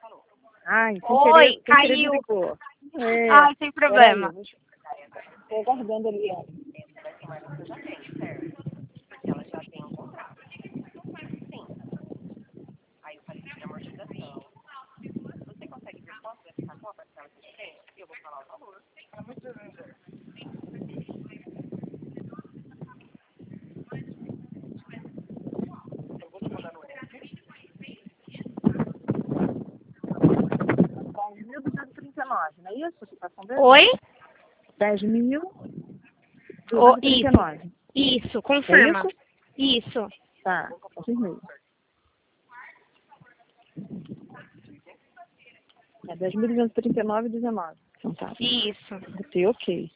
Ai, Oi, sem querer caiu. desligou. É, Ai, sem peraí, problema. tô aguardando ali, ó. Bom, 1.239, não é isso? Ocupação dele? Oi? 10.239. Isso, confirma. É Isso. Tá, confirmei. É 10.239,19. Então tá. Isso. Botei ok.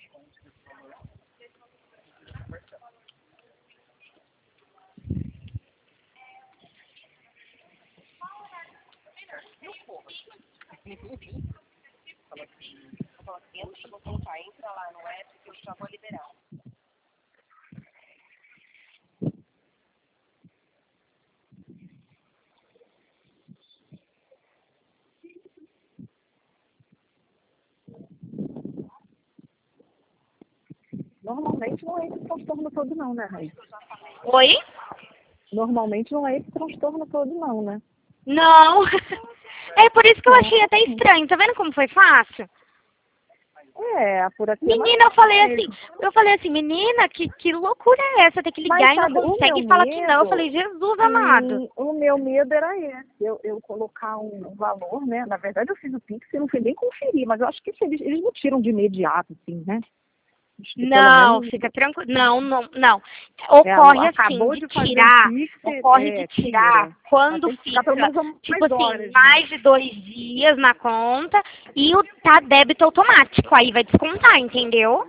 Normalmente não é esse transtorno todo não, né, Raíssa? Oi? Normalmente não é esse transtorno todo não, né? Não. É por isso que eu Não. achei até estranho. Tá vendo como foi fácil? É, por aqui é mais Menina, fácil. eu falei assim, menina, que loucura é essa? Tem que Mas ligar e não sabe, o meu consegue falar que não. Eu medo, falei, Jesus amado. sim, o meu medo era esse. Eu colocar um valor, né? Na verdade eu fiz o Pix e não fui nem conferir, mas eu acho que eles não tiram de imediato, assim, né? Acho que pelo Não, menos fica tranquilo. Não, não, não. ela Ocorre assim acabou de de fazer o tirar, Pix, ocorre de tirar tira. Mas quando tem que ficar pelo fica, menos tipo umas assim, horas, né? mais de 2 dias na conta e tá débito automático. Aí vai descontar, entendeu?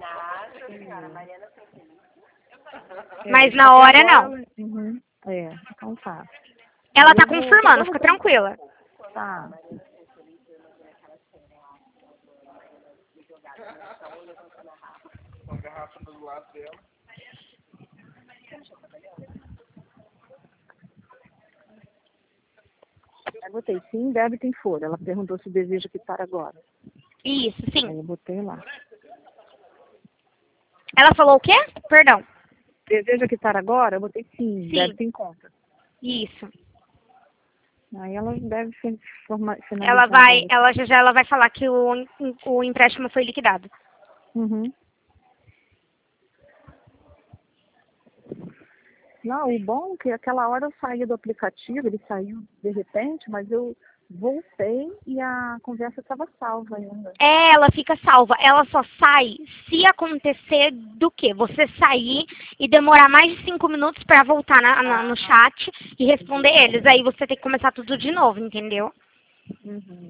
Mas na Até hora agora, não. uhum, então tá. Ela Aí tá eu tô confirmando, fica aguardando. tranquila. Tá. Aí botei sim, débito em folha. Ela perguntou se deseja quitar agora. Isso, sim. Aí eu botei lá. Ela falou o quê? Perdão. Deseja quitar agora? Eu botei sim, Sim, débito em conta. isso. Aí ela deve finalizar agora. Ela já ela vai falar que o empréstimo foi liquidado. Uhum. Não, o bom é que aquela hora eu saí do aplicativo, ele saiu de repente, mas eu voltei e a conversa estava salva ainda. Ela fica salva. Ela só sai se acontecer do quê? Você sair e demorar mais de 5 minutos para voltar no chat e responder eles. Aí você tem que começar tudo de novo, entendeu? Uhum.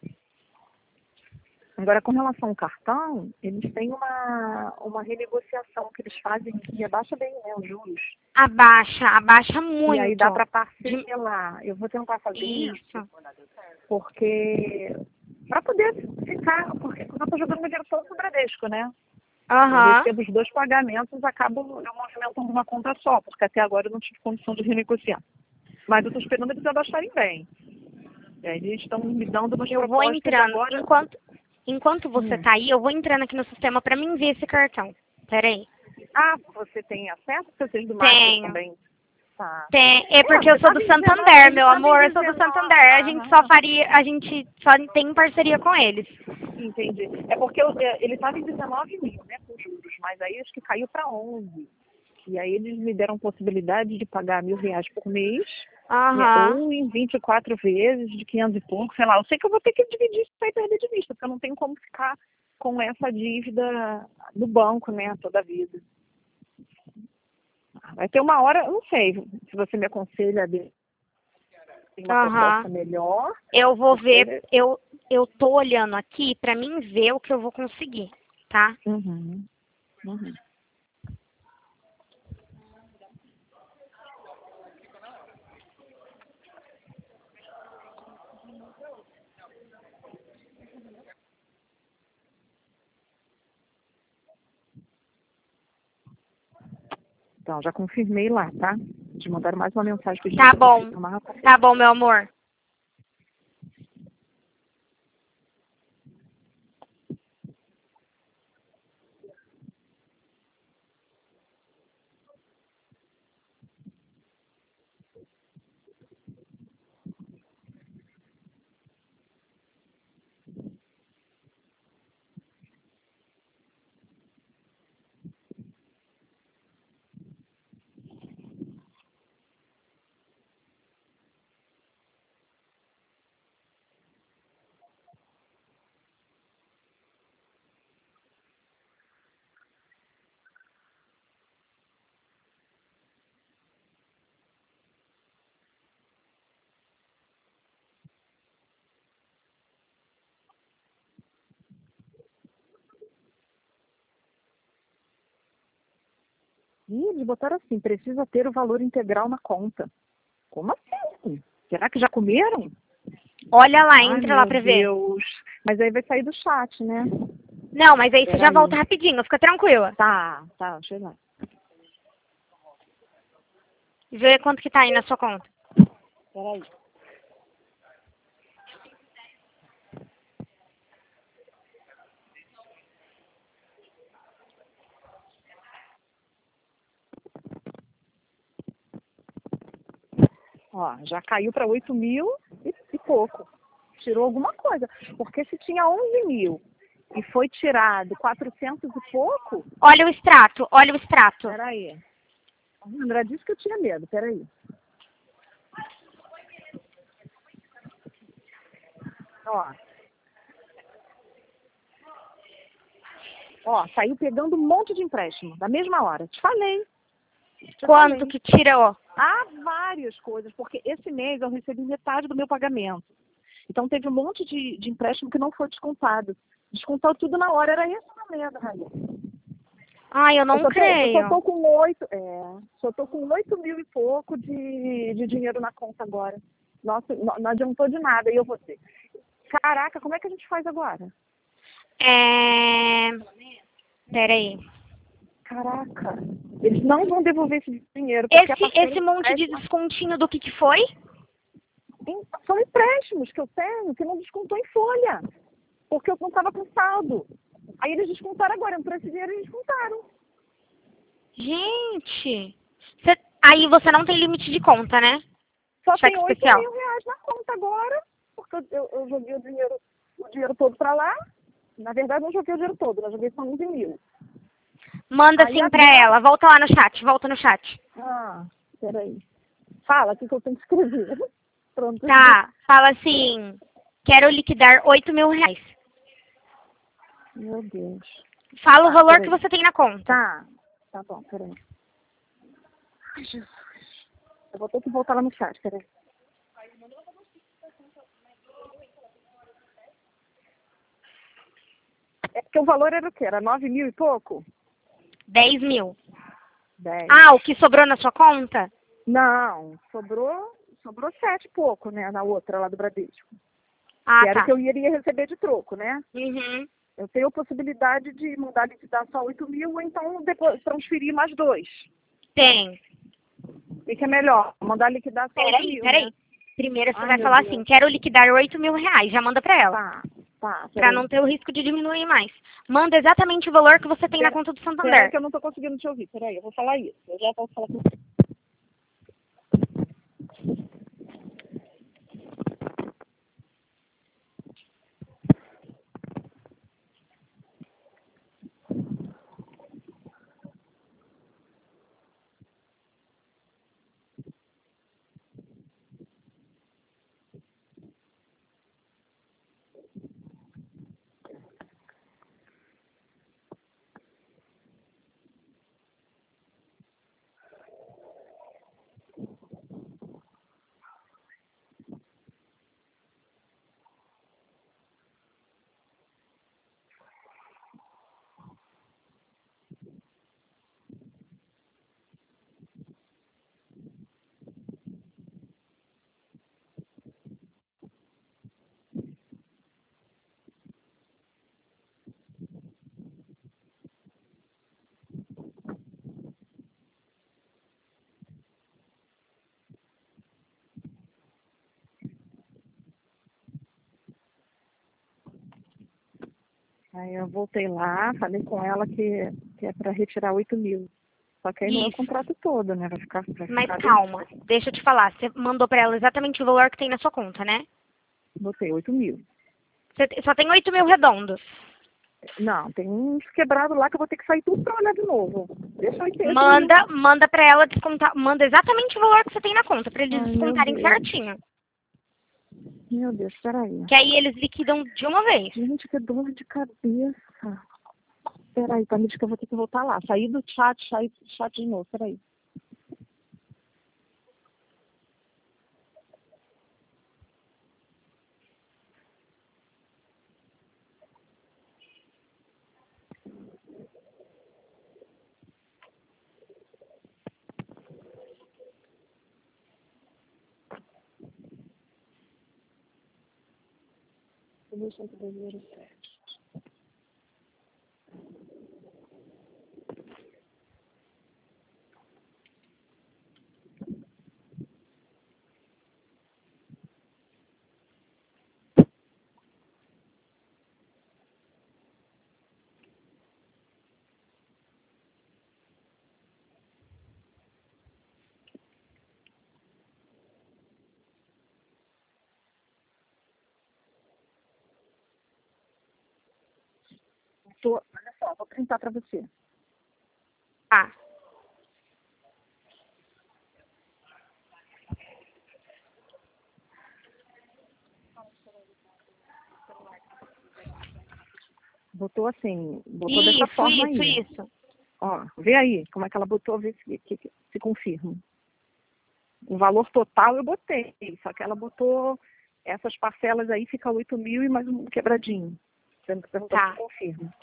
Agora, com relação ao cartão, eles têm uma renegociação que eles fazem que abaixa bem, né, os juros. Abaixa E aí dá muito. para De- parcelar. Eu vou tentar fazer isso, Isso. porque para poder ficar, porque eu estou jogando meu dinheiro todo no Bradesco, né? Eu Aham. recebo os dois pagamentos, acabo eu movimentando uma conta só, porque até agora eu não tive condição de renegociar. Mas eu estou esperando eles abaixarem bem. E aí eles estão me dando umas Eu vou propostas entrando. agora. Enquanto você Hum. tá aí, eu vou entrando aqui no sistema para mim ver esse cartão. Peraí. Ah, você tem acesso? Vocês do Master Tenho. também? Tá. É porque eu Você sou estava do em 19, Santander, ele meu estava em amor, eu sou do 19. Santander. Aham, A gente só tem parceria com eles. entendi. É porque ele estava em 19 mil, né, com juros, mas aí acho que caiu para 11. E aí eles me deram possibilidade de pagar R$ 1.000 por mês, né, Aham. ou em 24 vezes, de 500 e pouco, sei lá. Eu sei que eu vou ter que dividir isso para perder de vista, porque eu não tenho como ficar com essa dívida do banco, né, toda a vida. Vai ter uma hora, eu não sei, se você me aconselha a ter uma proposta Aham. melhor, Eu vou ver, porque... eu tô olhando aqui pra mim ver o que eu vou conseguir, tá? Uhum, uhum. Então, já confirmei lá, tá? Te mandaram mais uma mensagem pedindo Tá para bom. confirmar. Tá? Tá bom, meu amor. Ih, eles botaram assim, precisa ter o valor integral na conta. Como assim? Será que já comeram? Olha lá, Ai, entra lá pra meu ver. Deus. Mas aí vai sair do chat, né? Não, mas aí você já Peraí. volta rapidinho, fica tranquila. Tá, deixa eu ir lá. Vê quanto que tá aí na sua conta. Peraí. Ó, já caiu para 8 mil e pouco. Tirou alguma coisa. Porque se tinha 11 mil e foi tirado 400 e pouco, Olha o extrato, olha o extrato. peraí. André disse que eu tinha medo, peraí. Ó, saiu pegando um monte de empréstimo, da mesma hora. Te falei. Quanto que tirou? Há várias coisas, porque esse mês eu recebi metade do meu pagamento. Então teve um monte de empréstimo que não foi descontado. Descontou tudo na hora, era isso na merda, Raíssa. Ai, eu não creio. Eu só tô com 8 mil e pouco de dinheiro na conta agora. Nossa, não adiantou de nada, e eu vou ter. Caraca, como é que a gente faz agora? Peraí. Caraca, eles não vão devolver esse dinheiro. Porque Esse monte de descontinho do que foi? São empréstimos que eu tenho que não descontou em folha. Porque eu não estava com saldo. Aí eles descontaram agora, entrou esse dinheiro e descontaram. Gente. Aí você não tem limite de conta, né? Só Cheque tem 8 especial. mil reais na conta agora, porque eu joguei o dinheiro todo para lá. Na verdade, não joguei o dinheiro todo, eu joguei só 11 mil. Manda Aí assim pra agora... ela. Volta lá no chat, volta no chat. Ah, peraí. Fala, o que eu tenho que escrever. Pronto. Tá, fala assim, quero liquidar 8 mil reais. Meu Deus. Fala o valor peraí. que você tem na conta. Tá bom, peraí. Ai, Jesus. Eu vou ter que voltar lá no chat, peraí. É porque o valor era o quê? Era 9 mil e pouco? 10 mil. 10. Ah, o que sobrou na sua conta? Não, sobrou 7 e pouco, né, na outra lá do Bradesco. Ah, Que era o tá. que eu iria receber de troco, né? Uhum. Eu tenho a possibilidade de mandar liquidar só 8 mil ou então depois transferir mais 2. Tem. O que é melhor? Mandar liquidar só 8 mil, Peraí. né? Primeiro você Ai, vai meu falar Deus. assim, quero liquidar 8 mil reais. Já manda pra ela. Tá. Pra não ter o risco de diminuir mais. Manda exatamente o valor que você tem na conta do Peraí Santander. que eu não tô conseguindo te ouvir. Peraí, eu vou falar isso. Eu já posso falar com você. Aí eu voltei lá, falei com ela que é para retirar 8 mil. Só que aí não é o Isso. contrato todo, né? Vai Mas ficar calma, deixa eu te falar. Você mandou pra ela exatamente o valor que tem na sua conta, né? Botei 8 mil. Você só tem 8 mil redondos. Não, tem uns quebrados lá que eu vou ter que sair tudo pra olhar de novo. Deixa eu entender. Manda pra ela descontar. Manda exatamente o valor que você tem na conta, pra eles Ai, descontarem meu Deus. certinho. Meu Deus, peraí. Que aí eles liquidam de uma vez. Gente, que dor de cabeça. Peraí, tá me diz que eu vou ter que voltar lá. Sair do sair do chat de novo, peraí. Olha só, vou printar para você. Tá. Botou assim, botou dessa forma aí. Isso. Ó, vê aí como é que ela botou, vê se confirma. O valor total eu botei, só que ela botou essas parcelas aí, fica 8.000 e mais um quebradinho. Você me perguntou se confirma.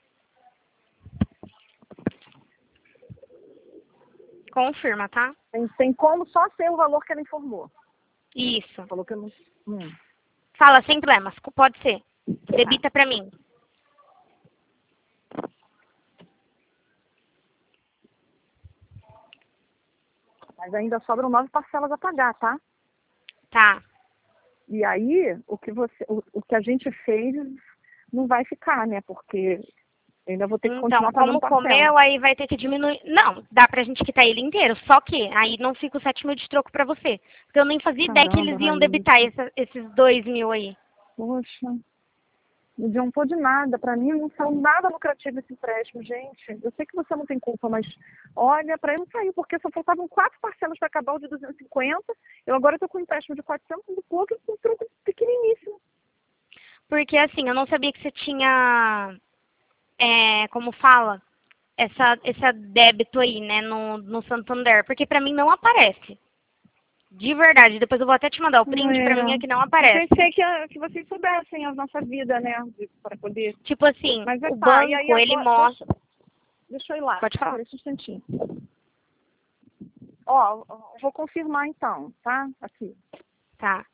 Confirma, tá? Tem como só ser o valor que ela informou. Isso. Falou que eu não... Fala, sem problemas. Pode ser. Debita pra mim. Mas ainda sobram 9 parcelas a pagar, tá? Tá. E aí, o que a gente fez não vai ficar, né? Porque eu ainda vou ter que continuar pagando como parcela. comeu, aí vai ter que diminuir. Não, dá pra gente quitar ele inteiro. Só que aí não fica os 7.000 de troco pra você. Porque eu nem fazia ideia que eles iam debitar esses 2.000 aí. Poxa, não adiantou de nada. Pra mim não saiu nada lucrativo esse empréstimo, gente. Eu sei que você não tem culpa, mas olha, pra ele não saiu, porque só faltavam 4 parcelas para acabar o de 250. Eu agora tô com um empréstimo de 400 e pouco e com um troco pequeniníssimo. Porque assim, eu não sabia que você tinha, como fala, esse débito aí, né, no Santander. Porque pra mim não aparece. De verdade. Depois eu vou até te mandar o print, pra mim é que não aparece. Eu pensei que vocês soubessem a nossa vida, né, para poder... Tipo assim, mas o banco, e aí, ele mostra... Deixa eu ir lá. Pode falar. Espera um instantinho. Ó, vou confirmar então, tá? Aqui. Tá.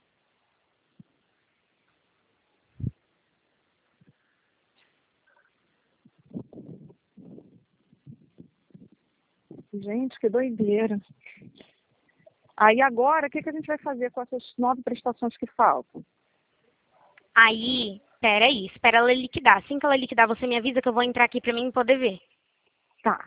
Gente, que doideira. Aí agora, o que a gente vai fazer com essas 9 prestações que faltam? Aí, peraí, espera ela liquidar. Assim que ela liquidar, você me avisa que eu vou entrar aqui pra mim poder ver. Tá.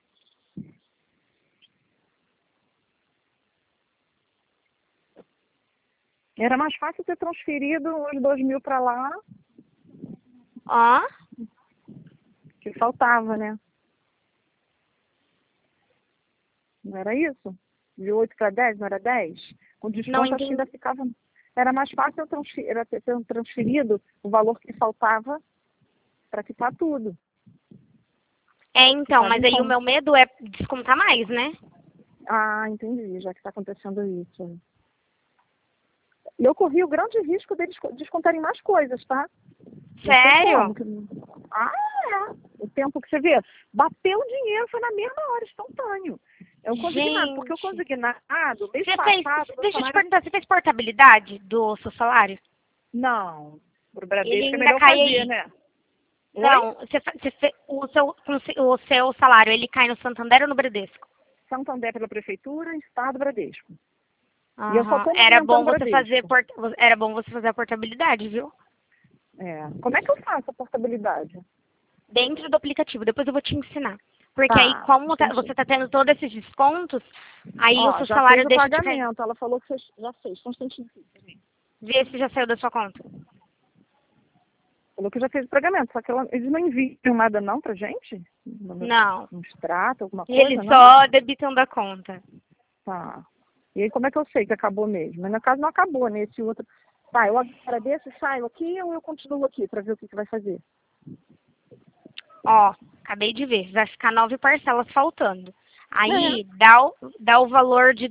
Era mais fácil ter transferido os 2.000 para lá. Ó. Que faltava, né? Não era isso? De 8 para 10, não era 10? Com desconto acho que ainda ficava... Era mais fácil eu ter transferido o valor que faltava para quitar tudo. Então, mas aí o meu medo é descontar mais, né? Ah, entendi, já que está acontecendo isso. E eu corri o grande risco deles descontarem mais coisas, tá? Sério? O tempo que você vê, bateu o dinheiro, foi na mesma hora, instantâneo. É um consignado, porque o consignado, mês passado... Deixa eu te perguntar, você fez portabilidade do seu salário? Não, pro Bradesco ele é ainda melhor cai fazer, aí. né? Não, o seu salário, ele cai no Santander ou no Bradesco? Santander pela prefeitura, Estado, Bradesco. Uhum. E eu só tô era bom você fazer a portabilidade, viu? Como é que eu faço a portabilidade? Dentro do aplicativo, depois eu vou te ensinar. Porque aí, como você tá tendo todos esses descontos, aí o seu salário deixa de cair. Ela falou que você já fez, constantemente. Vê se já saiu da sua conta. Falou que já fez o pagamento, só que eles não enviam nada não pra gente? Não. Um extrato, alguma coisa? Eles só debitam da conta. Tá. E aí como é que eu sei que acabou mesmo? Mas no caso não acabou, né? Esse outro... Tá, eu agradeço e saio aqui ou eu continuo aqui pra ver o que vai fazer? Ó, acabei de ver. Vai ficar 9 parcelas faltando. Aí dá o valor de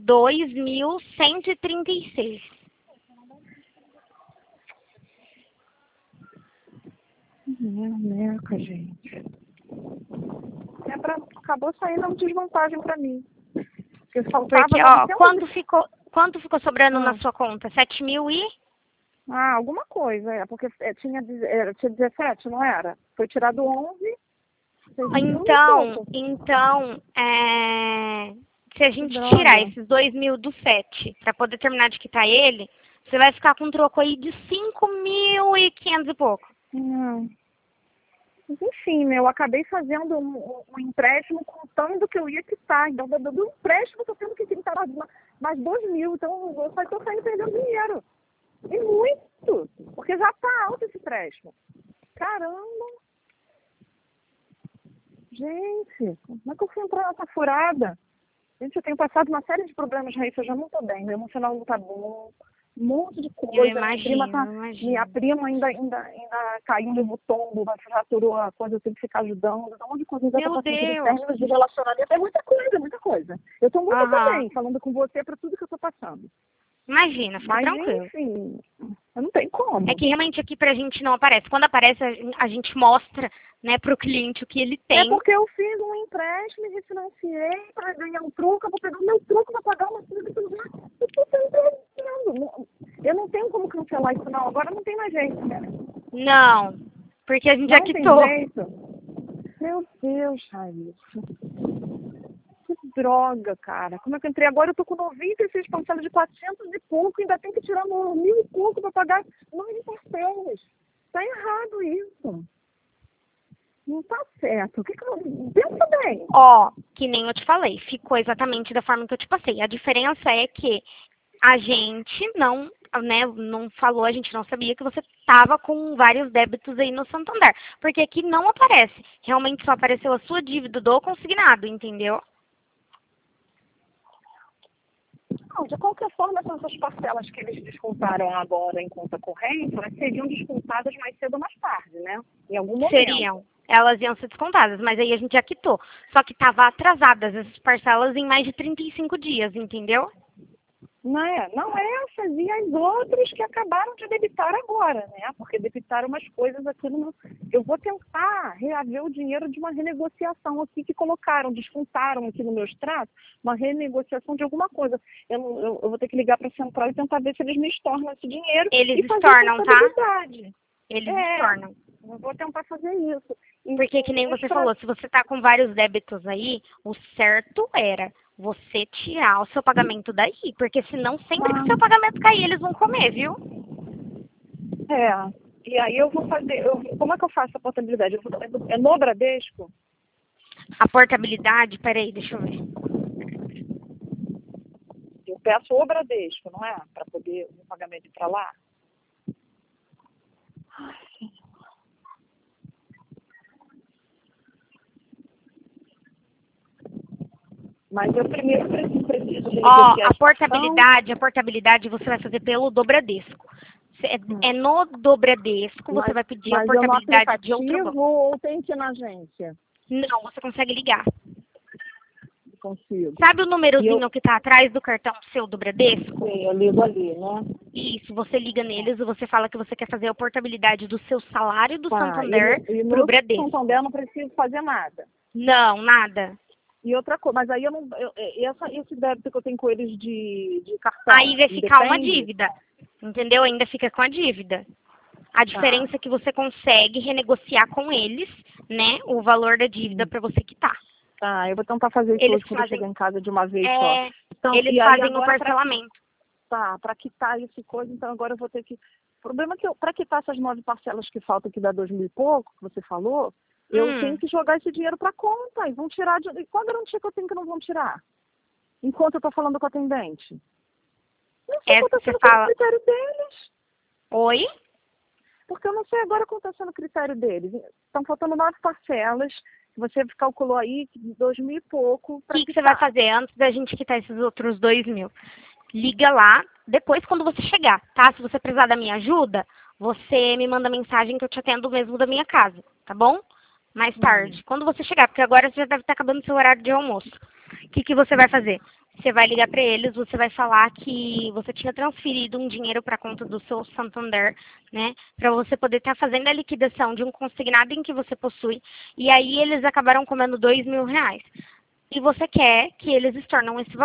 2.136. Merca, gente. Acabou saindo uma desvantagem pra mim. Porque faltava... Porque, ó, quanto ficou sobrando na sua conta? 7.000 e... Ah, alguma coisa, porque tinha 17, não era? Foi tirado 11, vocês viram pouco. Então, se a gente tirar Droga. esses 2.000 do 7 para poder terminar de quitar ele, você vai ficar com um troco aí de 5.500 e pouco. Não. Mas, enfim, né, eu acabei fazendo um empréstimo contando que eu ia quitar. Então, do empréstimo, eu estou tendo que quitar mais 2.000. Então, eu só estou saindo perdendo dinheiro. E muito. Porque já está alto esse empréstimo. Caramba. Gente, como é que eu fui entrar nessa furada? Gente, eu tenho passado uma série de problemas, Raíssa, eu já não estou bem. Meu emocional não está bom. Um monte de Eu coisa. imagino, Minha prima ainda caiu no tombo, fraturou a coisa, eu tenho que ficar ajudando. Um monte de coisa, ainda Meu tá passando Deus. términos de relacionamento. É muita coisa, muita coisa. Eu estou muito bem falando com você para tudo que eu estou passando. Imagina, fica Mas, tranquilo. enfim, eu não tenho como. É que realmente aqui pra gente não aparece. Quando aparece, a gente mostra, né, pro cliente o que ele tem. É porque eu fiz um empréstimo e refinanciei para ganhar um troco, eu vou pegar o meu troco para pagar uma coisa que eu estou emprestando. Eu não tenho como cancelar isso, não. Agora não tem mais jeito, né? Não, porque a gente já Não tem quitou. jeito. Meu Deus, Raíssa. Que droga, cara. Como é que eu entrei? Agora eu tô com 96 parcelas de 400 e pouco, ainda tem que tirar 1.000 e pouco para pagar 9 parcelas. Tá errado isso. Não tá certo. O que eu... Pensa bem. Ó, que nem eu te falei, ficou exatamente da forma que eu te passei. A diferença é que a gente não, né, não falou, a gente não sabia que você estava com vários débitos aí no Santander. Porque aqui não aparece. Realmente só apareceu a sua dívida do consignado, entendeu? Não, de qualquer forma, essas parcelas que eles descontaram agora em conta corrente, elas seriam descontadas mais cedo ou mais tarde, né? Em algum momento. Seriam. Elas iam ser descontadas, mas aí a gente já quitou. Só que estava atrasadas essas parcelas em mais de 35 dias, entendeu? Não é essas e as outras que acabaram de debitar agora, né? Porque debitaram umas coisas aqui no... Eu vou tentar reaver o dinheiro de uma renegociação aqui que colocaram, descontaram aqui no meu extrato, uma renegociação de alguma coisa. Eu vou ter que ligar para a Central e tentar ver se eles me estornam esse dinheiro. Eles e fazer estornam, tá? contabilidade. Eles estornam. Eu vou tentar fazer isso. Porque que nem você falou, se você tá com vários débitos aí, o certo era você tirar o seu pagamento daí. Porque senão sempre que o seu pagamento cair, eles vão comer, viu? E aí eu vou fazer... como é que eu faço a portabilidade? É no Bradesco? A portabilidade, peraí, deixa eu ver. Eu peço o Bradesco, não é? Para poder o pagamento ir para lá. Mas eu primeiro preciso de a portabilidade você vai fazer pelo do Bradesco. É no do Bradesco, você vai pedir a portabilidade de outro banco. Ou tem que ir na agência? Não, você consegue ligar. Consigo. Sabe o númerozinho que tá atrás do cartão seu do Bradesco? Sim, eu ligo ali, né? Isso, você liga neles e você fala que você quer fazer a portabilidade do seu salário do Santander pro Bradesco. No Santander eu não preciso fazer nada. Não, nada. E outra coisa, mas aí eu não. Esse débito que eu tenho com eles de cartão. Aí vai ficar uma dívida. Entendeu? Ainda fica com a dívida. A diferença é que você consegue renegociar com eles, né, o valor da dívida para você quitar. Tá, eu vou tentar fazer isso hoje quando eu chegar em casa de uma vez só. Então, eles fazem o parcelamento. Para quitar esse coisa, então agora eu vou ter que... O problema é que para quitar essas 9 parcelas que faltam, que dá 2.000 e pouco, que você falou, eu tenho que jogar esse dinheiro para conta. E vão tirar de... Qual a garantia que eu tenho que não vão tirar? Enquanto eu estou falando com a atendente. Não sei qual está sendo o critério deles. Oi? Porque eu não sei agora qual está sendo o critério deles. Estão faltando 9 parcelas. Você calculou aí 2.000 e pouco. O que você vai fazer antes da gente quitar esses outros 2.000? Liga lá, depois quando você chegar, tá? Se você precisar da minha ajuda, você me manda mensagem que eu te atendo mesmo da minha casa, tá bom? Mais tarde, quando você chegar, porque agora você já deve estar acabando o seu horário de almoço. O que você vai fazer? Você vai ligar para eles, você vai falar que você tinha transferido um dinheiro para a conta do seu Santander, né? Para você poder estar fazendo a liquidação de um consignado em que você possui. E aí eles acabaram comendo R$2.000. E você quer que eles estornam esse valor.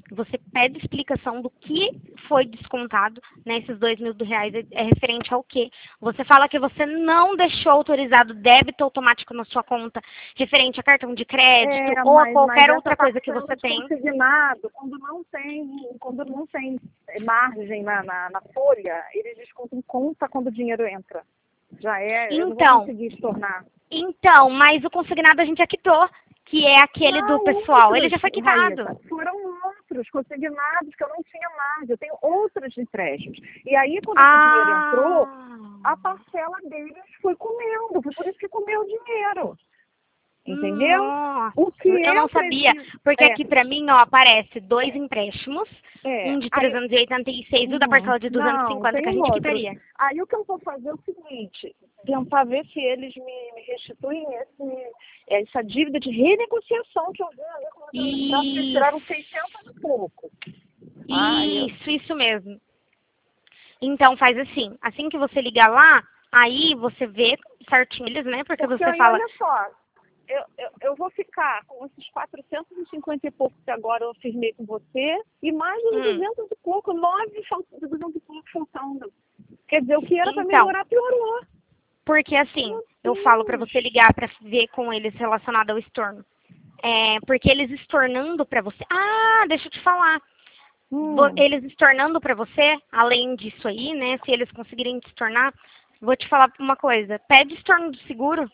você pede explicação do que foi descontado, né? Esses R$ 2.000 é referente ao quê? Você fala que você não deixou autorizado débito automático na sua conta, referente a cartão de crédito ou a qualquer outra coisa que você tem. Consignado, quando não tem margem na folha, eles descontam conta quando o dinheiro entra. Já é, eu não vou conseguir estornar. Então, mas o consignado a gente já quitou, que é aquele do pessoal. Ele já foi quitado. Raíssa, foram outros consignados que eu não tinha mais. Eu tenho outros empréstimos. E aí, quando esse dinheiro entrou, a parcela deles foi comendo. Foi por isso que comeu o dinheiro. Entendeu? Nossa, o que eu não sabia. Porque aqui pra mim, ó, aparece 2 empréstimos. Um de 386 e o da parcela de 250 que a gente quitaria. Aí o que eu vou fazer é o seguinte, tentar ver se eles me restituem essa dívida de renegociação que eu vi. Eles tiraram 600 e pouco. Isso mesmo. Então faz assim que você ligar lá, aí você vê certinho eles, né? Porque você aí, fala... olha só, eu vou ficar com esses 450 e pouco que agora eu firmei com você, e mais uns 200 e pouco, 200 e pouco faltando. Quer dizer, o que era pra melhorar, piorou. Porque assim, eu falo pra você ligar pra ver com eles relacionado ao estorno. Porque eles estornando pra você... deixa eu te falar. Eles estornando pra você, além disso aí, né? Se eles conseguirem te estornar, vou te falar uma coisa. Pede estorno do seguro.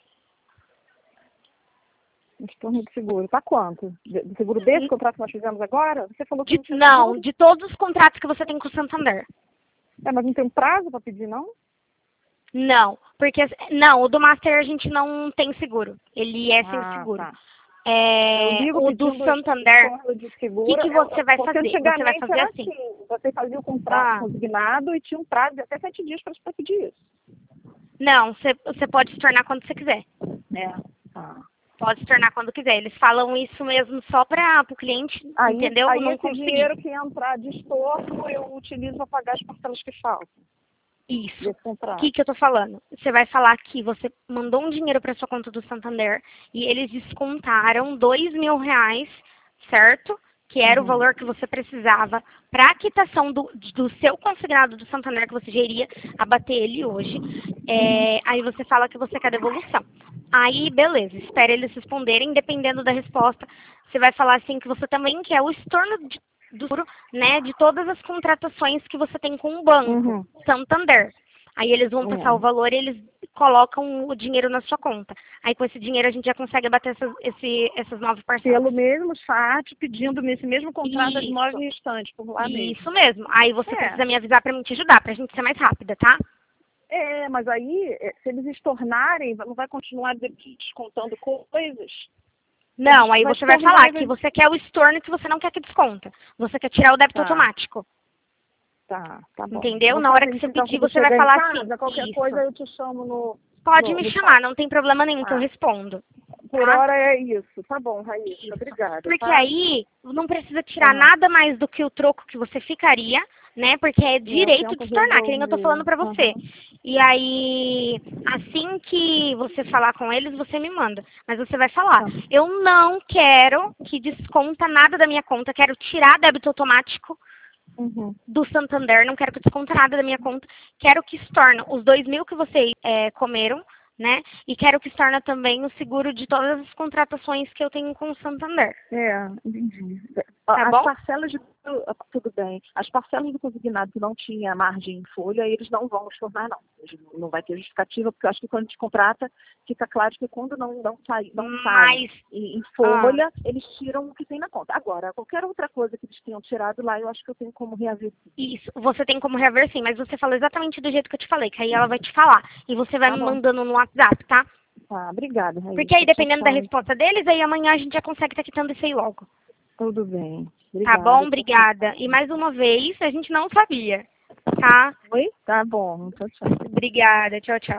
Estorno de seguro. Tá quanto? De seguro desse contrato que nós fizemos agora? Você falou que não, de todos os contratos que você tem com o Santander. Mas não tem um prazo para pedir, não? Não, porque... Não, o do Master a gente não tem seguro. Ele é sem seguro. Tá. O do Santander, o que você vai fazer? Você vai fazer assim. Você fazia o contrato consignado e tinha um prazo de até 7 dias para pedir isso. Não, você pode se tornar quando você quiser. Pode se tornar quando quiser. Eles falam isso mesmo só para o cliente, entendeu? Aí não esse dinheiro que entrar de estorno, eu utilizo para pagar as parcelas que faltam. Isso. O que eu tô falando? Você vai falar que você mandou um dinheiro para sua conta do Santander e eles descontaram R$ 2.000, certo? Que era o valor que você precisava para a quitação do seu consignado do Santander, que você já iria abater ele hoje. Aí você fala que você quer devolução. Aí, beleza, espera eles responderem, dependendo da resposta, você vai falar assim que você também quer o estorno do seguro, né, de todas as contratações que você tem com o banco, Santander. Aí eles vão passar o valor e eles colocam o dinheiro na sua conta. Aí com esse dinheiro a gente já consegue abater essas 9 parcelas. Pelo mesmo chat, pedindo nesse mesmo contrato as 9 restantes, por lá mesmo. Isso mesmo. Aí você precisa me avisar para mim te ajudar, pra gente ser mais rápida, tá? Mas aí, se eles estornarem, não vai continuar descontando coisas? Não, aí você vai falar que você quer o estorno e que você não quer que desconta. Você quer tirar o débito automático. Tá bom. Entendeu? Na hora que você pedir, você vai falar assim. Qualquer coisa eu te chamo no... Pode me chamar, não tem problema nenhum que eu respondo. Por hora é isso. Tá bom, Raíssa. Obrigada. Porque aí não precisa tirar nada mais do que o troco que você ficaria, né? Porque é direito de estornar, que nem eu tô falando pra você. E aí, assim que você falar com eles, você me manda. Mas você vai falar, eu não quero que desconta nada da minha conta, quero tirar débito automático do Santander, não quero que desconta nada da minha conta, quero que estorna os 2.000 que vocês comeram, né? E quero que estorna também o seguro de todas as contratações que eu tenho com o Santander. Entendi. Tá bom? As parcelas tudo bem. As parcelas do consignado que não tinha margem em folha, eles não vão estornar, não. Não vai ter justificativa, porque eu acho que quando a gente contrata, fica claro que quando não sai em folha, eles tiram o que tem na conta. Agora, qualquer outra coisa que eles tenham tirado lá, eu acho que eu tenho como reaver sim. Isso, você tem como reaver sim, mas você falou exatamente do jeito que eu te falei, que aí ela vai te falar. E você vai me mandando no WhatsApp, tá? Obrigada, Raíssa. Porque aí, dependendo da resposta deles, aí amanhã a gente já consegue estar quitando isso aí logo. Tudo bem. Obrigada. Tá bom? Obrigada. E mais uma vez, a gente não sabia, tá? Oi? Tá bom. Tchau. Obrigada. Tchau, tchau.